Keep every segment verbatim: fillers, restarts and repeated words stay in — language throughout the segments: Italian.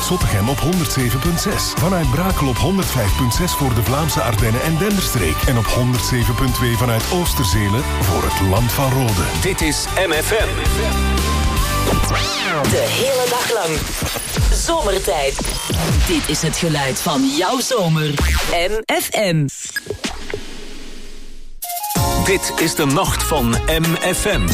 Zottegem op honderd zeven komma zes. Vanuit Brakel op honderd vijf komma zes voor de Vlaamse Ardennen en Denderstreek. En op honderd zeven komma twee vanuit Oosterzelen voor het Land van Rode. Dit is M F M. De hele dag lang. Zomertijd. Dit is het geluid van jouw zomer. M F M. Dit is de nacht van M F M.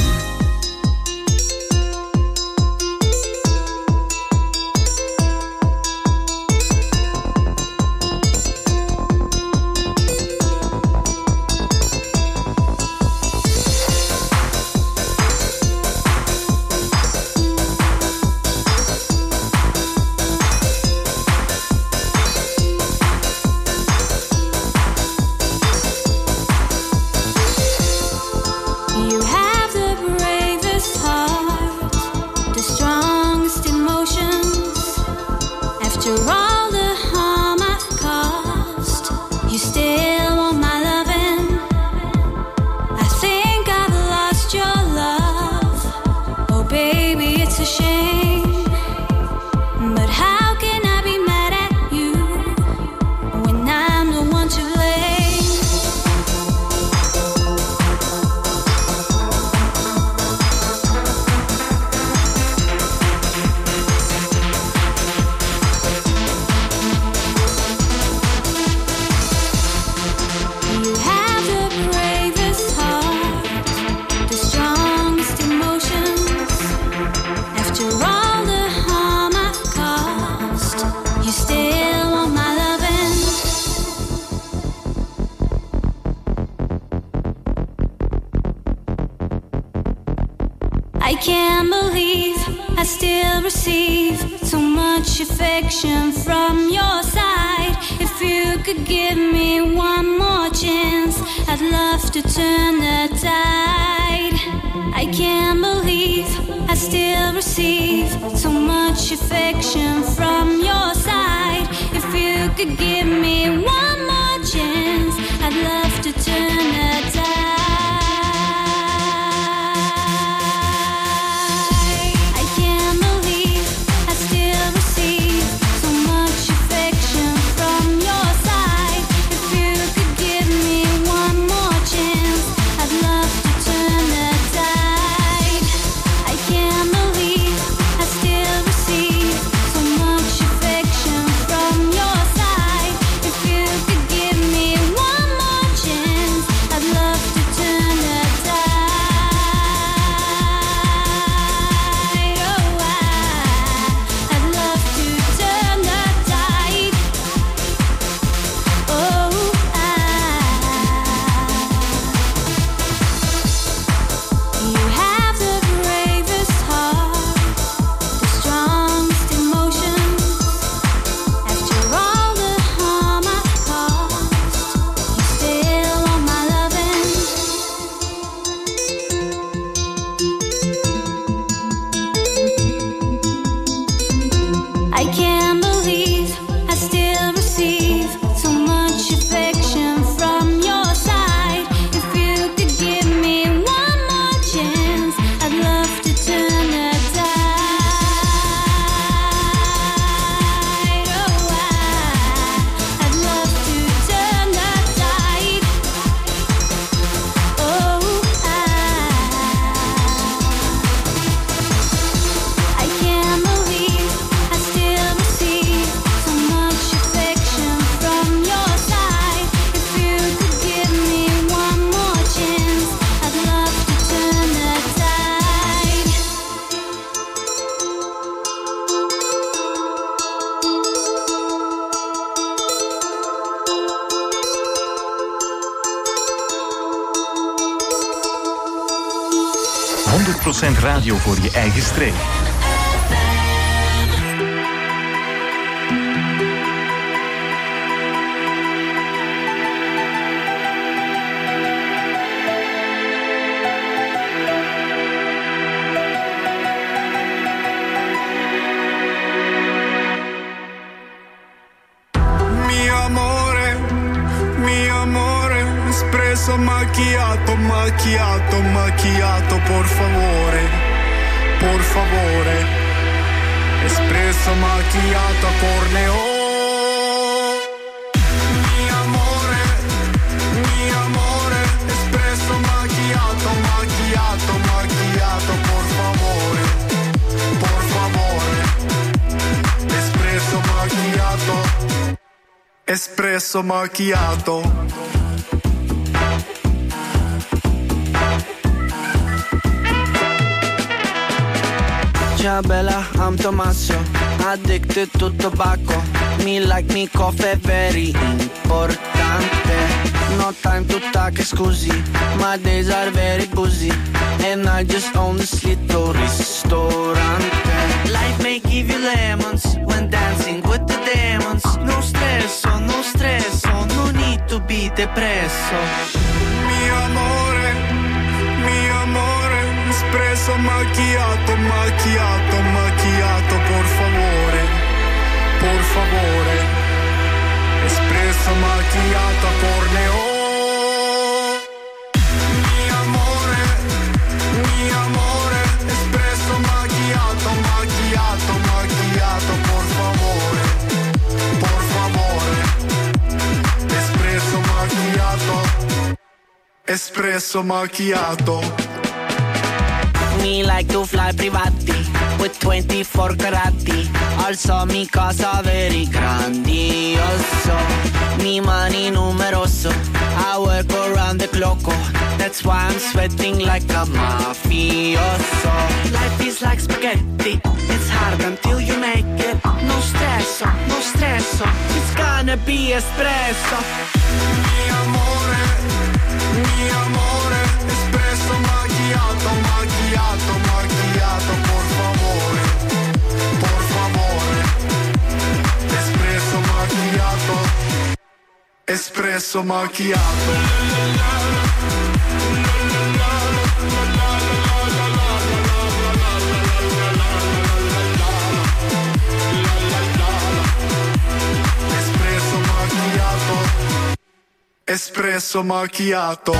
honderd procent radio voor je eigen streek. Macchiato, macchiato, macchiato, por favore, por favore. espresso macchiato corneo. Mi amore, mi amore, espresso macchiato, macchiato, macchiato, por favore, por favore, espresso macchiato, espresso macchiato. Ciao bella, I'm Tommaso, addicted to tobacco. Me like me coffee, very importante. No time to talk, scusi, my days are very busy. And I just own this little ristorante. Life may give you lemons when dancing with the demons. No stress, oh, no stress, oh, no need to be depresso. Mi amore, mi amore, espresso macchiato, macchiato, macchiato, por favore, por favore, espresso macchiato corneo. Mi amore, mi amore, espresso macchiato, macchiato, macchiato, por favore, por favore, espresso macchiato, espresso macchiato. Me like to fly privati with twenty-four carati. Also mi casa very grandioso. Mi money numeroso. I work around the clock. That's why I'm sweating like a mafioso. Life is like spaghetti. It's hard until you make it. No stress, no stress. It's gonna be espresso. Mi amore, mi amore, espresso macchiato, macchiato, macchiato, por favore, por favore, espresso macchiato, espresso macchiato. Espresso macchiato.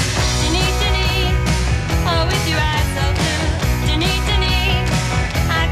I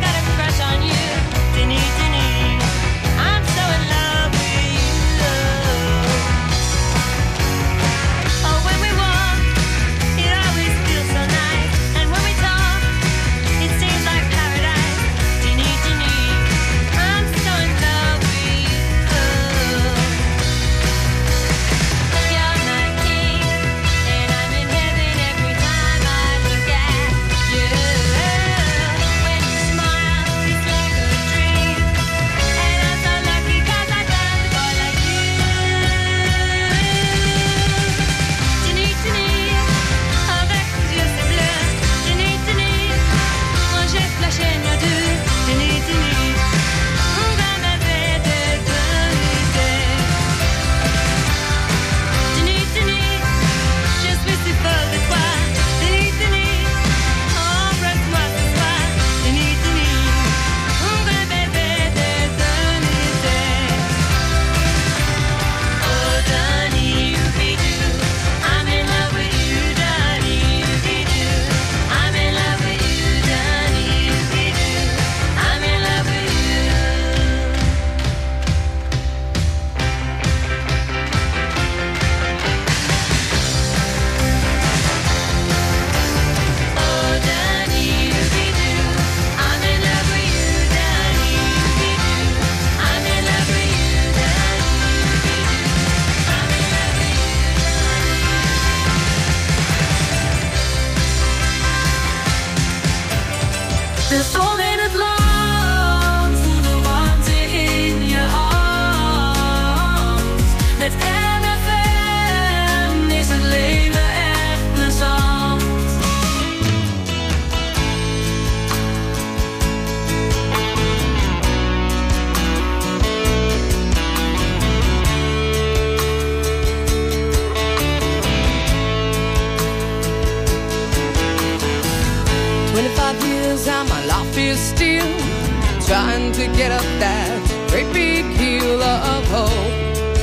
to get up that great big hill of hope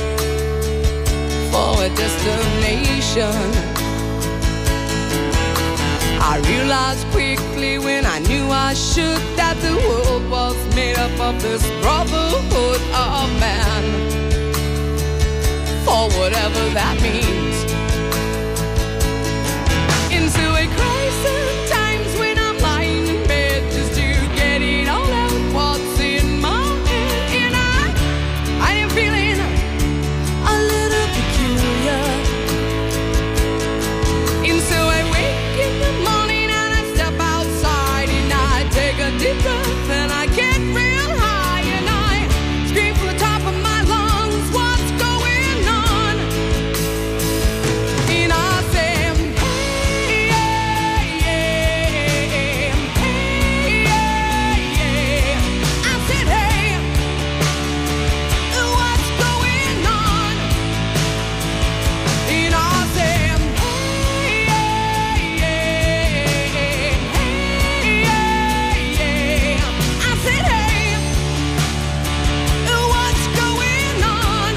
for a destination. I realized quickly when I knew I should that the world was made up of this brotherhood of man, for whatever that means. Into a crisis, times when I'm lying in bed just to get it all out what's in my head, and I, I am feeling a little peculiar. And so I wake in the morning and I step outside and I take a deep breath and I get real high and I scream from the top of my lungs, what's going on? And I say, hey, yeah, yeah, hey, yeah, yeah. I said, hey, what's going on? And I said, hey, yeah, yeah, hey, yeah, yeah. I said, hey, what's going on?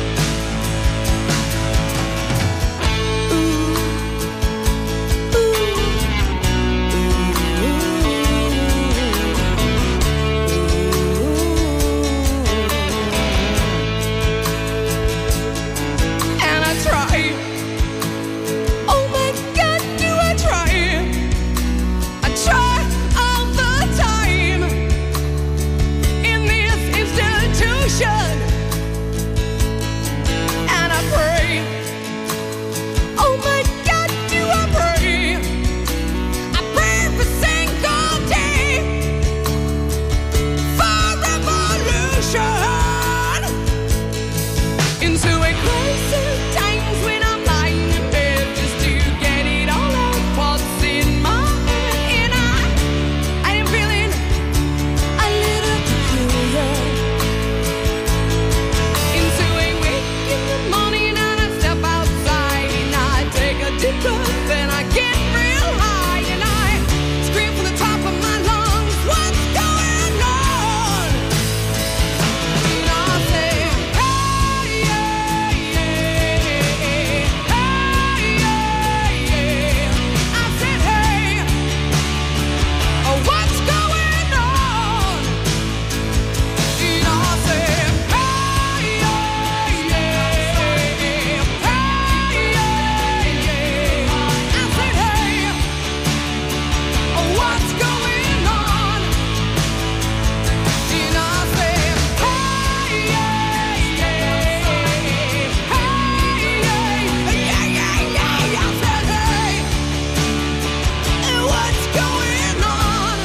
And I try. Oh my God, do I try? I try all the time in this institution, and I pray. Oh my God, do I pray? I pray every single day for revolution. Into a crisis, times when I'm lying in bed just to get it all out what's in my head, and I, I am feeling a little peculiar. Into a wake in the morning and I step outside and I take a deep breath and I get real high and I scream from the top of my lungs, what's going on? And I say, hey, yeah, yeah, hey, yeah, yeah. I said, hey, what's going on? And I said, hey, yeah, yeah, hey, yeah, yeah. I said, hey, what's going on? And I said, hey, yeah, yeah, hey, yeah, yeah, yeah. I said, hey, what's going on?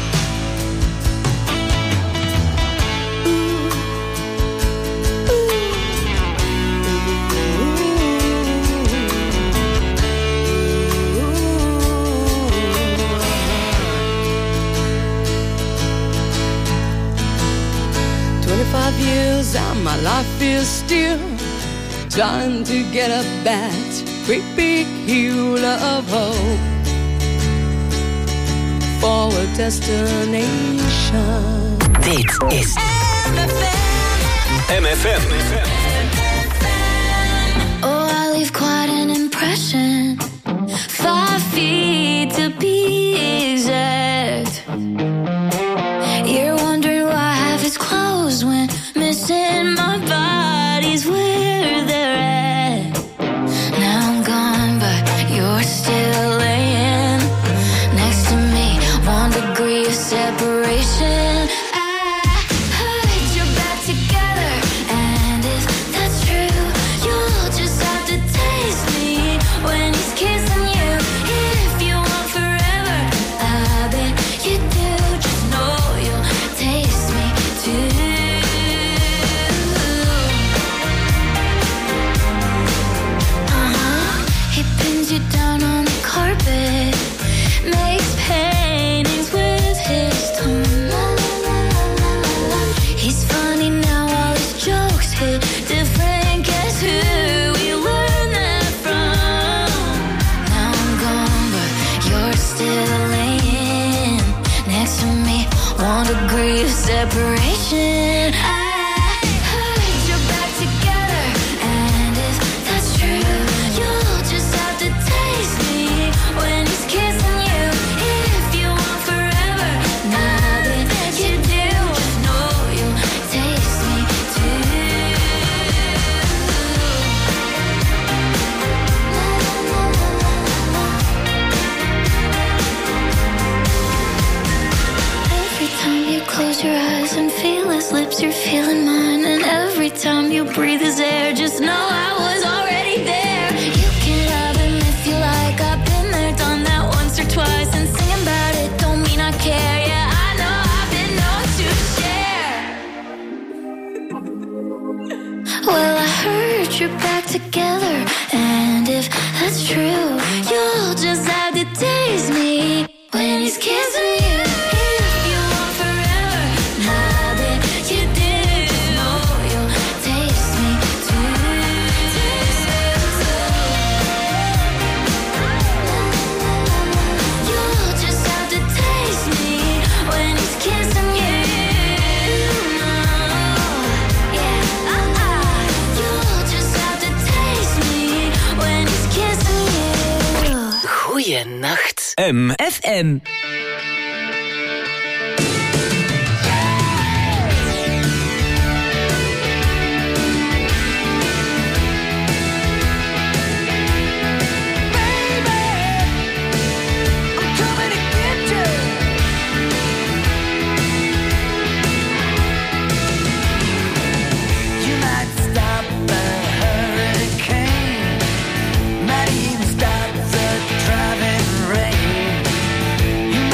Twenty-five years and my life is still trying to get up that great big hill of hope for a destination. Dit is M F M. Oh, I leave quite an impression. Five feet to be exact. You're wondering why half is closed when missing my body's where they're at. Now I'm gone, but you're still laying next to me. One degree of separation. I put your back together, and if that's true, you'll just have to taste me when he's kissing you. If you want forever, I bet you do. Just know you'll taste me too. Uh-huh. He pins you down on the carpet, makes paintings with his tongue. He's funny now, all his jokes hit different. Guess who we learned that from? Now I'm gone, but you're still laying next to me. One degree of separation. breathe his air. Just know I was already there. You can love him if you like. I've been there, done that once or twice. And singing about it don't mean I care. Yeah, I know I've been known to share. Well, I heard you're back together, and if that's true, you'll just have to taste me when he's kissing you. If you want forever, now that you do, you'll taste me too. You'll just have to taste me when he's kissing you. Yeah, uh-uh. You'll just have to taste me when he's kissing you. Goeienacht. M. F M. Might even stop the driving rain. You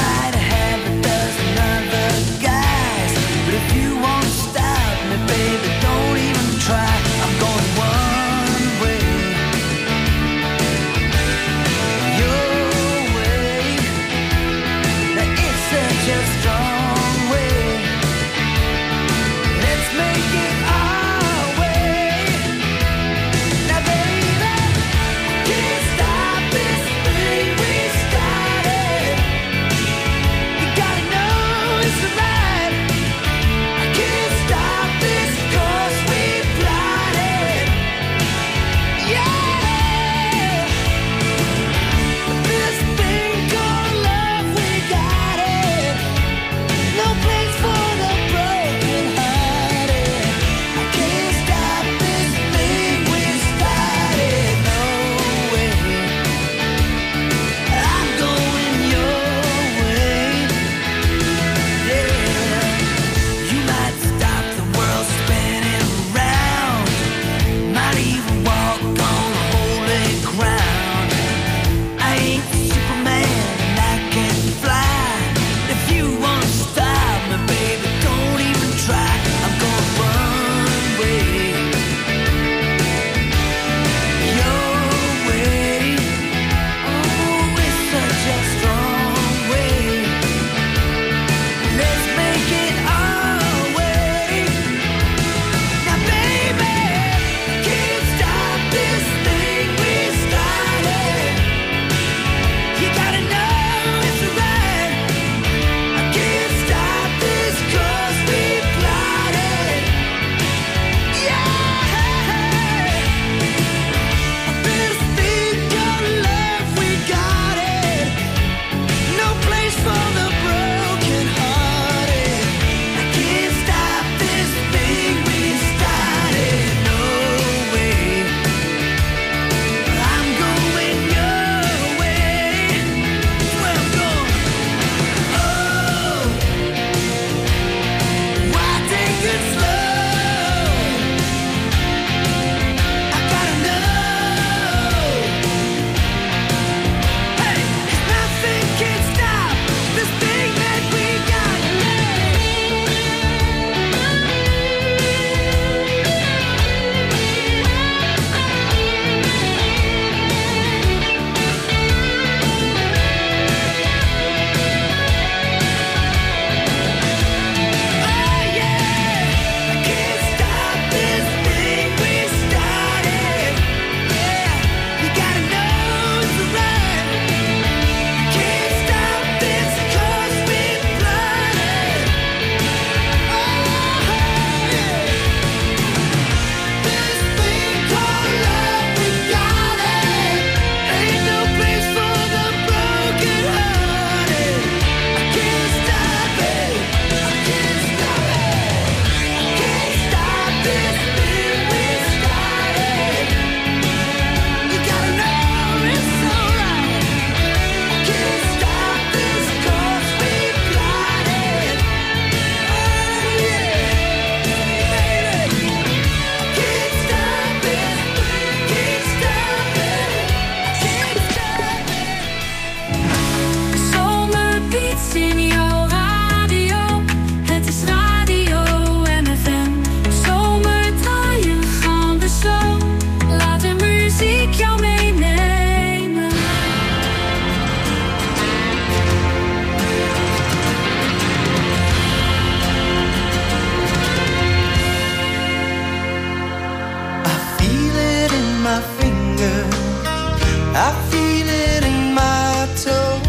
I feel it in my toes.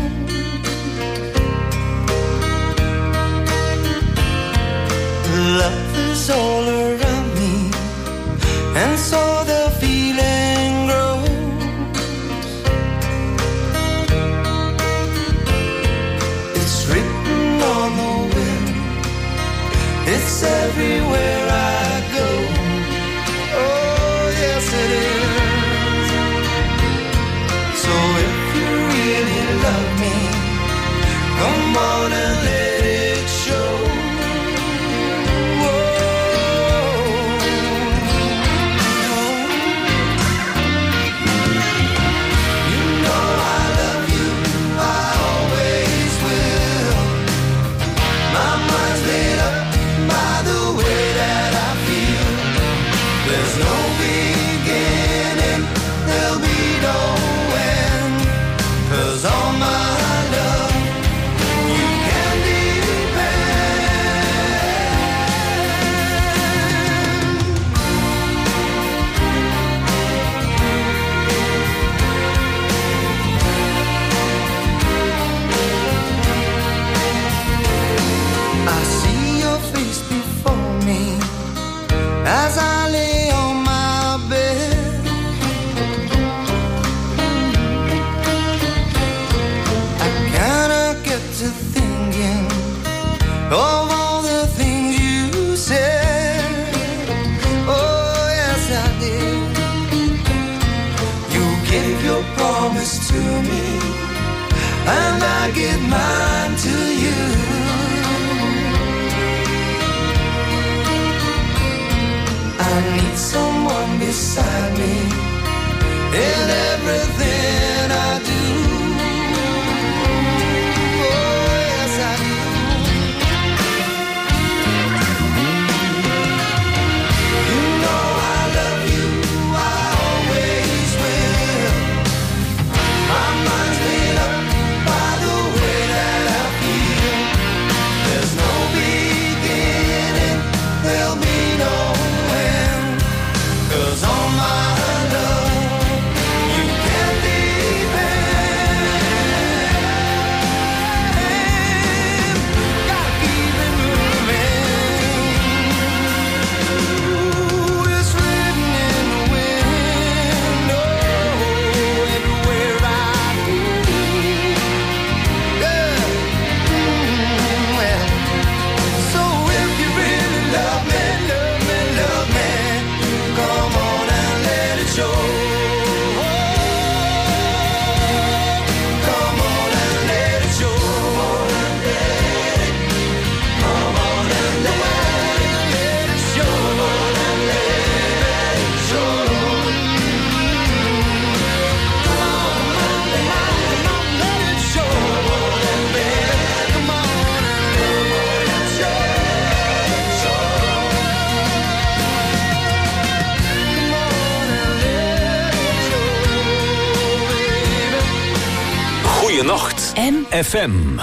Love is all around me, and so the feeling grows. It's written on the wind, it's everywhere I go. Oh, yes it is. So if you really love me, come on and let it show. As I lay on my bed, I kinda get to thinking of all the things you said. Oh, yes, I did. You gave your promise to me, and I give mine to you. I need someone beside me in everything I do. Oh, yes, I do. You know I love you, I always will. My mind's made up by the way that I feel. There's no beginning, there'll be no end. 'Cause all my love, you can depend. Gotta keep it moving. Ooh, it's written in the wind. Oh, everywhere I go. Yeah. Mm, well, so if you really love me, love me, love me, come on and let it show. Come on and let it show. Come on and let it, let it show. Come on and let it show. Come on and let it show. Come on and let it show. Goeienacht M F M.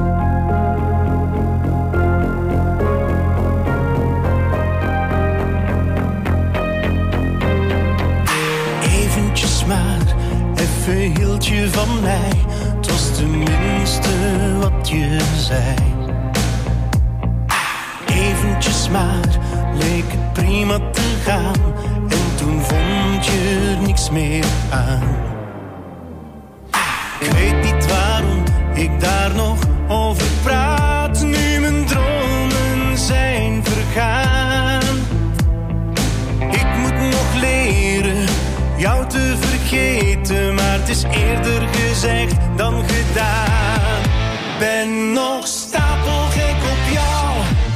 Eventjes maar, even hield je van mij. Het was tenminste wat je zei. Eventjes maar, leek het prima te gaan. En toen vond je er niks meer aan. Ik weet niet waarom ik daar nog over praat. Nu mijn dromen zijn vergaan. Ik moet nog leren jou te vergeten, maar het is eerder gezegd dan gedaan. Ben nog stapelgek op jou,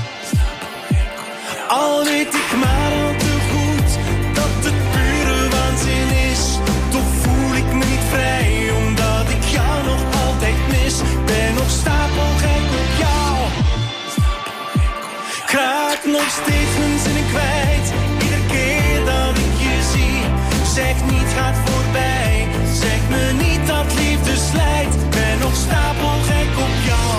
al weet ik maar al te goed dat het pure waanzin is. Toch voel ik me niet vrij, omdat ik jou nog altijd mis. Ben nog stapelgek op jou, ik raak nog steeds mijn zinnen kwijt. Iedere keer dat ik je zie, zeg niet gaat voorbij. Zeg me niet dat liefde slijt. Ben nog stapelgek op jou.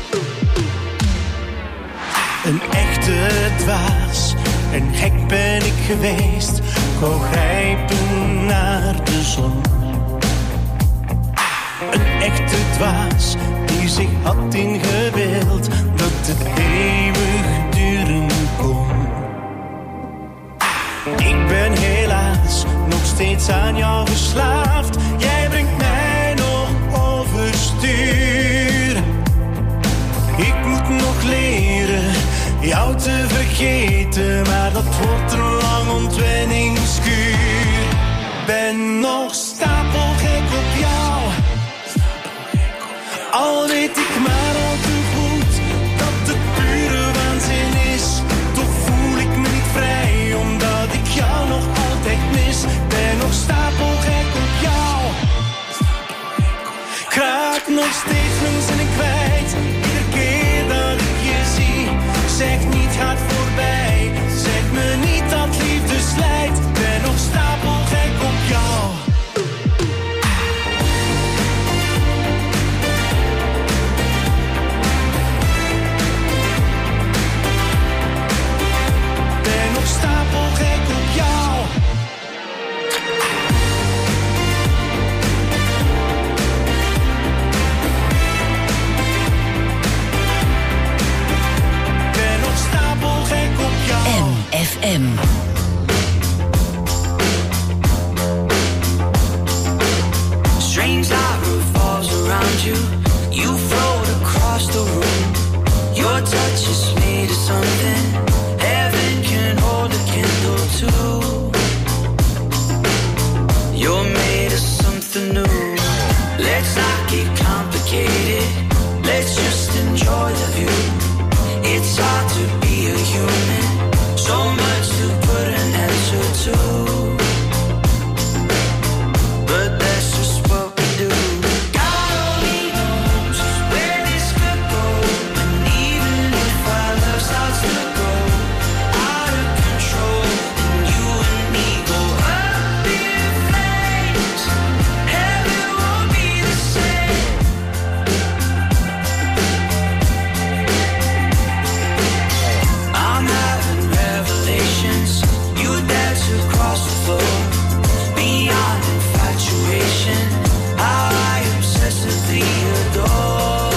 Een echte dwaas, een gek ben ik geweest. Ik wou grijpen naar de zon. Een echte dwaas die zich had ingebeeld dat het eeuwig duren kon. Ik ben helaas nog steeds aan jou verslaafd. Jij brengt mij nog overstuur. Ik moet nog leren jou te vergeten, maar dat wordt een lang ontwenningskuur. Ben nog stapelgek op jou, al weet ik maar al te goed dat het pure waanzin is. Toch voel ik me niet vrij, omdat ik jou nog altijd mis. Ben nog stapelgek op jou, ik raak nog steeds mijn zinnen kwijt. Iedere keer dat ik je zie, zeg niet gaat voorbij. Zeg me niet dat liefde slijt. Ben nog stapelgek op jou. Ben nog stapelgek op jou. Ben nog stapelgek op jou. M F M. Strange light falls around you. You float across the room. Your touch is made of something heaven can hold a candle to. You're made of something new. Let's not get complicated. Let's just enjoy the view. It's hard to be a human. So much to put an answer to. But that's just what we do. God only knows where this could go. And even if our love starts to go out of control, and you and me go up in flames, heaven won't be the same. I'm having revelations. You dance across the floor. Beyond infatuation, how I obsessively adore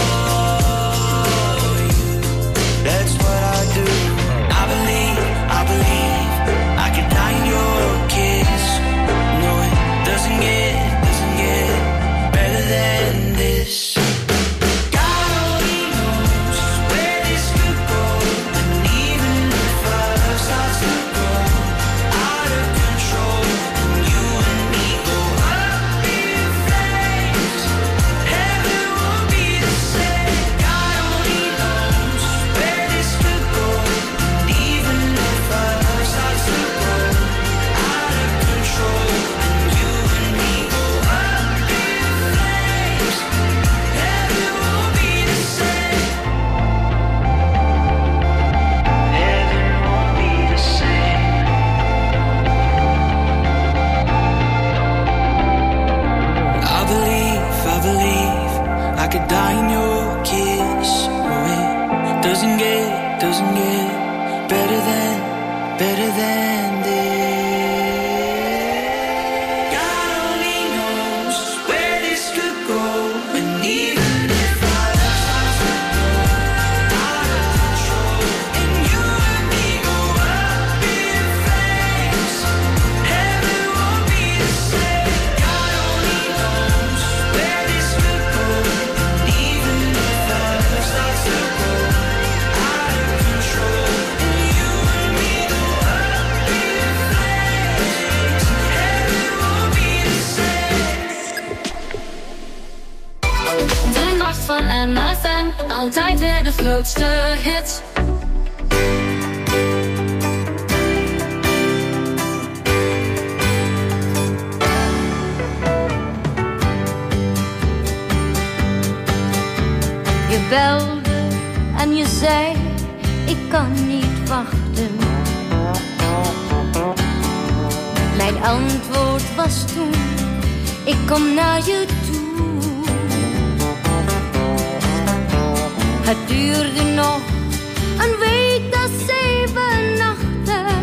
you. That's what I do. I believe, I believe I could die in your kiss. No, it doesn't get, doesn't get better than this. God only knows where this could go. And even if our love starts to go out of control, and you and me go up in flames, heaven won't be the same. God only knows where this could go. And even if our love starts to go out of control, and you and me go up in flames, heaven won't be the same. Heaven won't be the same. I believe, I believe I could die in your kiss. Oh, it doesn't get, doesn't get better than, better than this. God only knows where this could go. And even if our love starts to go out of control, and you and me go up in flames, heaven won't be the same. God only knows where this could go. And even if our love starts to go out of control, and you and me go up in flames, heaven won't be the same. De nacht van M F M, altijd weer de grootste hits. Je belde en je zei, ik kan niet wachten. Mijn antwoord was toen, ik kom naar je toe. Het duurde nog een week, dat zeven nachten.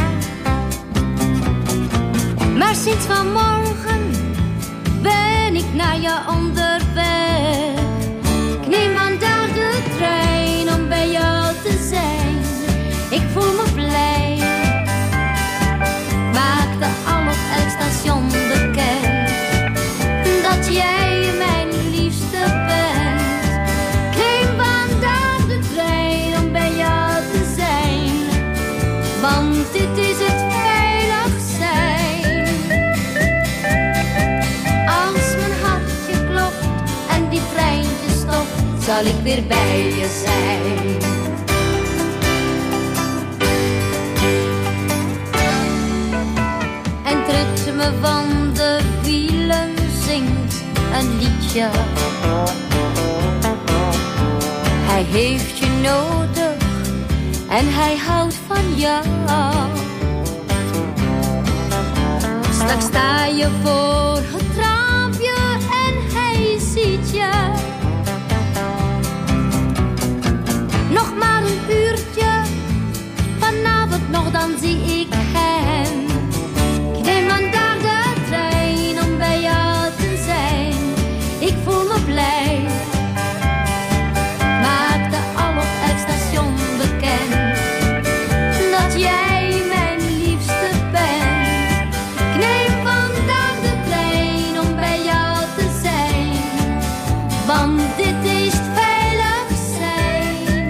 Maar sinds vanmorgen ben ik naar je onderweg. Ik neem vandaag de trein om bij jou te zijn. Ik voel me blij. Maakte al op elk station bekend dat jij mijn liefste bent. Ik neem vandaag de trein om bij jou te zijn, want dit is het veilig zijn. Als mijn hartje klopt en die treintje stopt, zal ik weer bij je zijn. En het ritme van de wielen zingt een liedje. Hij heeft je nodig en hij houdt van jou. Straks sta je voor het raampje en hij ziet je. Nog maar een uurtje, vanavond nog, dan zie ik hem. Ik neem vandaag de trein om bij jou te zijn. Ik voel me blij. Maakte al op elk station bekend dat jij mijn liefste bent. Ik neem vandaag de trein om bij jou te zijn, want dit is het veilig zijn.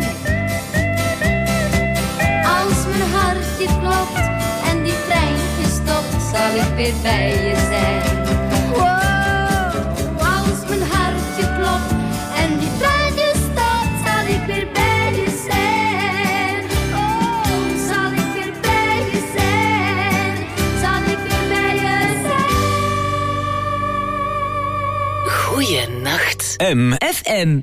Als mijn hartje klopt en die treintje stopt, zal ik weer bij je zijn. Wow, als mijn hartje klopt en die treintje stopt, zal ik weer bij je zijn. Oh, zal ik weer bij je zijn. Zal ik weer bij je zijn. Goeienacht. M. F M.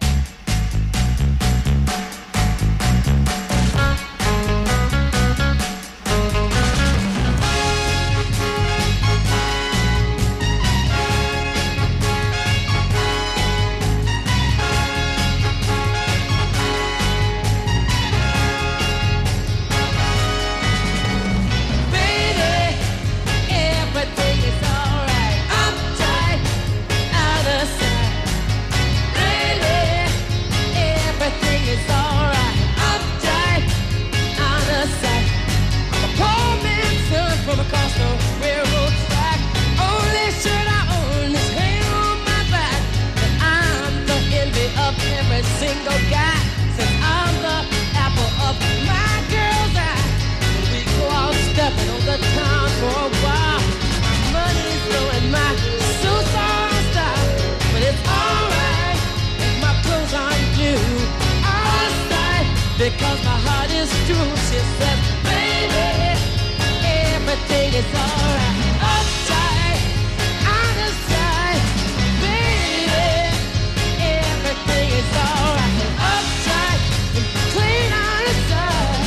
Single guy, since I'm the apple of my girl's eye. We go out stepping on the town for a while. Money's blowing my suits on style, but it's alright if my clothes aren't new. Outside, because my heart is true. She said, baby, everything is alright. Uptight, out of sight, baby, everything is alright. Uptight and clean on inside.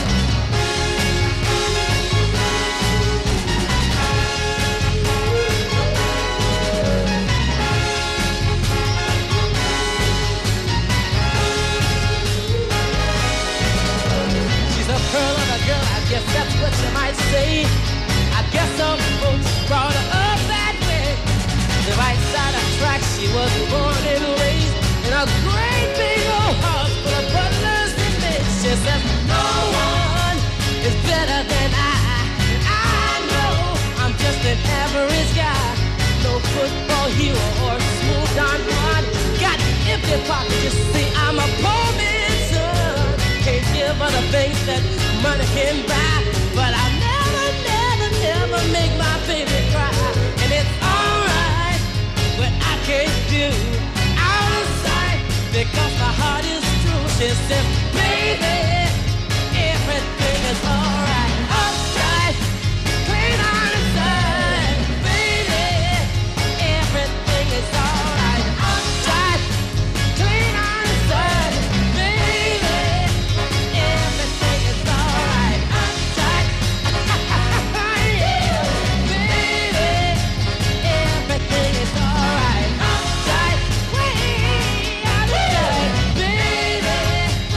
She's a pearl of a girl, I guess that's what you might say. I guess some folks brought her up that way. The right side of tracks, she was born and raised in a great big old house full of butlers and maids. She says, no one is better than I. I know I'm just an average guy. No football hero or smooth Don Juan. Got empty pockets, you see, I'm a poor man's son. Can't give her the things that money can buy. But I'll never, never, never make my baby cry. And it's alright what I can't do. Because my heart is true. She said, baby, everything is alright. Uptight, clean on inside. Baby, everything is alright. Uptight, clean on inside. Baby, everything is alright. Uptight, yeah. Baby, everything is alright. Uptight, wait. Baby,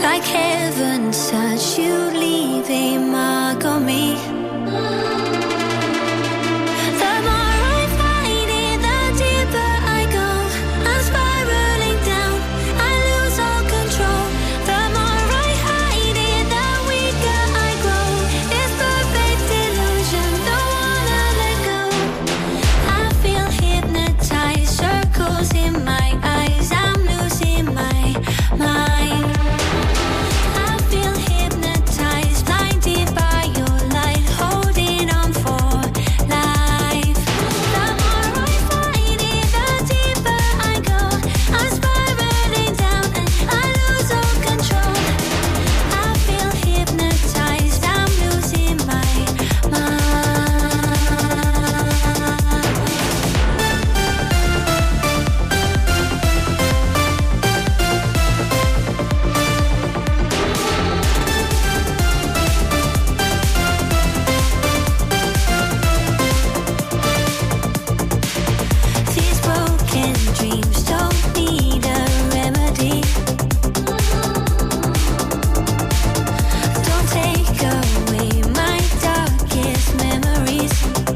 like heaven such you leave a mark on me. The more I fight it, the deeper I go. I'm spiraling down, I lose all control. The more I hide it, the weaker I grow. It's perfect illusion, don't wanna let go. I feel hypnotized, circles in my eyes, I'm losing my mind. I feel hypnotized, blinded by your light, holding on for life. The more I fight it, the deeper I go. I'm spiraling down and I lose all control. I feel hypnotized, I'm losing my mind. These broken dreams don't need a remedy. Don't take away my darkest memories.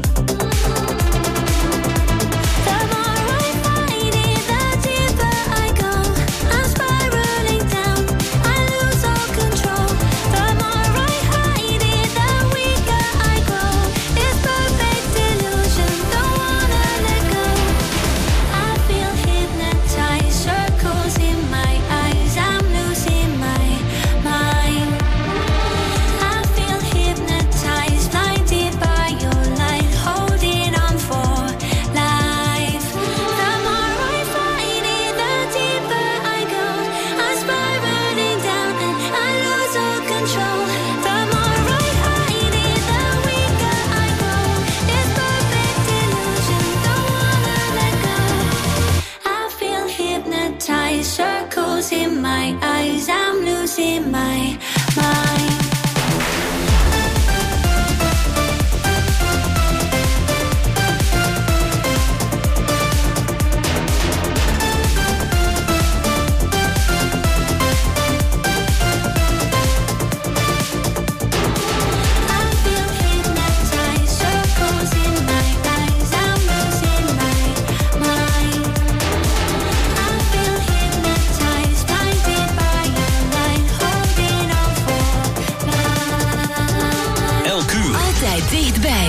The more I fight it, the deeper I go. I'm spiraling down, I lose all control. The more I hide it, the weaker I grow. It's perfect illusion, don't wanna let go. I feel hypnotized, circles in my eyes, I'm losing my mind. I feel hypnotized, blinded by your light, holding on for life. The more I fight it, the deeper I go. I'm spiraling down and I lose all control. The more I hide it, the weaker I grow. It's perfect illusion, don't wanna let go. I feel hypnotized, circles in my eyes, I'm losing my mind. I feel hypnotized, circles in my eyes, I'm losing my mind. I feel hypnotized, blinded by your light, holding on for life. Elk uur. Altijd dichtbij.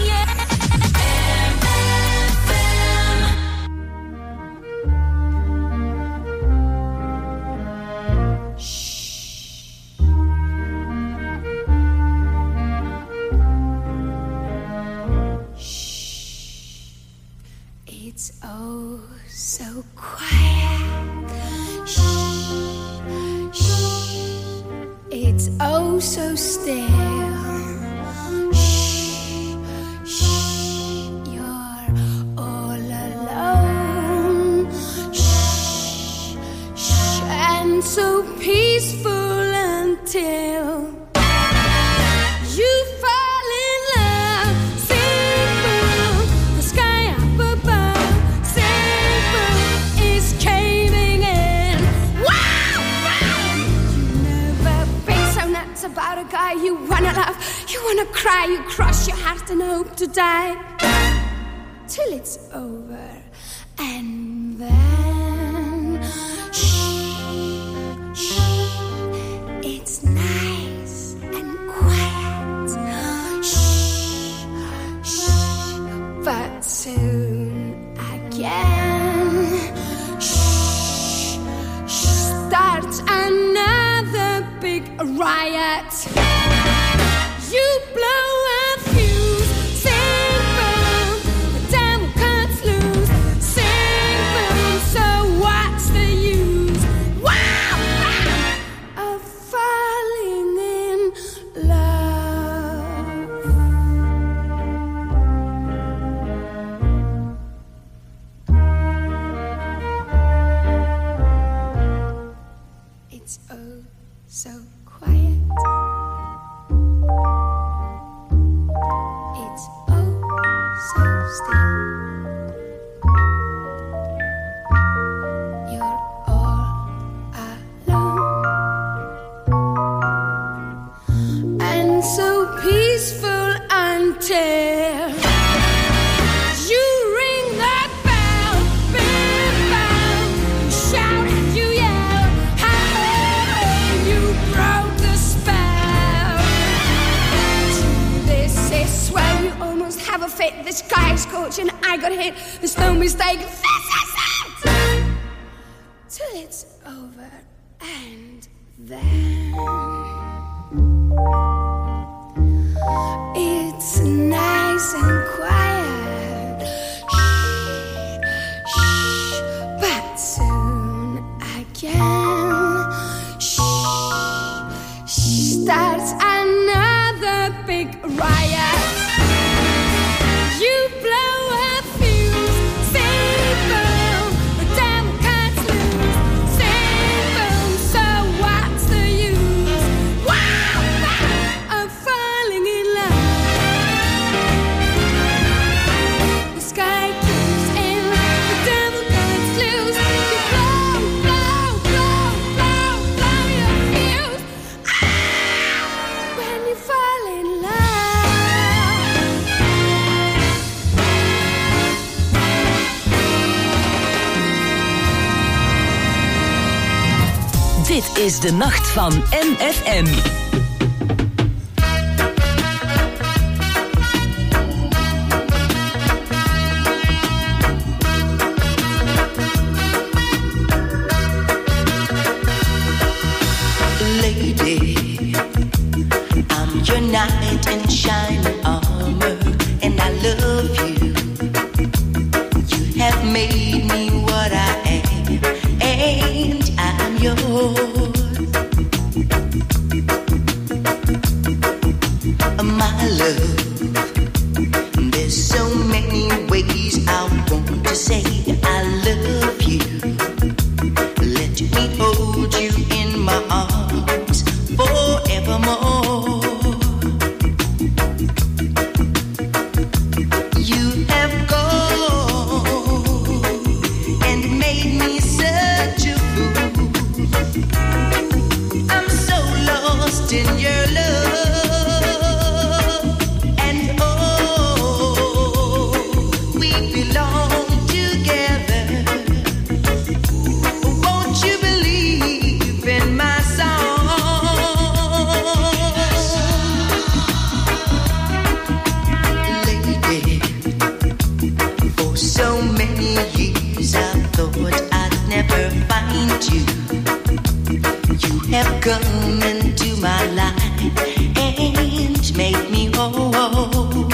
It's oh so quiet. Shh, shh. It's oh so still. Shh, shh. You're all alone. Shh, shh. And so peaceful until you fall in love. Simple, the sky up above. Simple is caving in. Wow, wow. You never been so nuts about a guy you wanna love. You wanna cry, you cross your heart and hope to die till it's over, and then shh, shh. It's nice and quiet. Shh, shh. But soon again, shh, shh. Starts another big riot. You blow a fuse. Simple, the devil cuts loose. Simple, so what's the use? Wow, wow, of falling in love. It's oh so quiet. It's oh so still. You're all alone. fortune, I got hit. There's no mistake. This is it! Till it's over and then it's nice and quiet. Shh, shh, but soon again, shh, shh, starts another big riot. You blow a fuse, say boom, the devil can't lose. Say boom, so what's the use? Wow, wow, I'm falling in love. The sky keeps in, the devil can't lose. You blow, blow, blow, blow, blow your fuse. Ah, when you fall in love. Dit is de nacht van M F M. Lady, I'm your knight in shining armor, and I love you. You have made me what I am, and I'm yours. My love, there's so many ways I want to say I love you. Let me hold you in my arms forevermore. You have gone and made me such a fool. I'm so lost in your love. And oh, we belong together. Won't you believe in my song? Lady, for so many years I thought I'd never find you. You have come into my life and made me whole.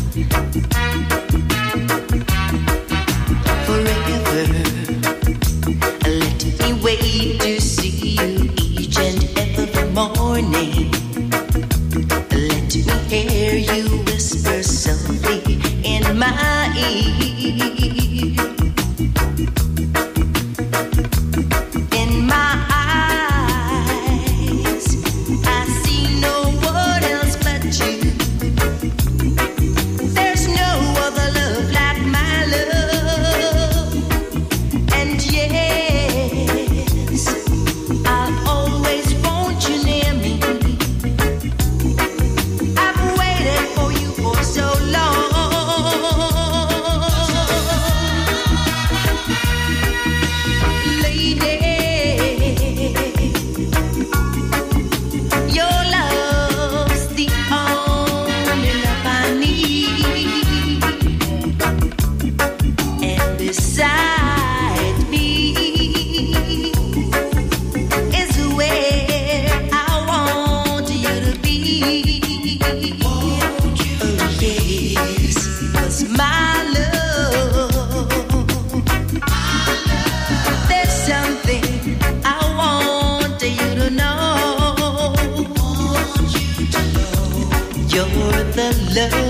Forever, let me wait to see you each and every morning. Let me hear you whisper softly in my ear. In my eyes, I see no one else but you. There's no other love like my love. And yes, I'll always want you near me. I've waited for you for so long. Lady, your love's the only love I need. And beside me is where I want you to be. Oh yes, 'cause my love, there's something I want you to know. You're the love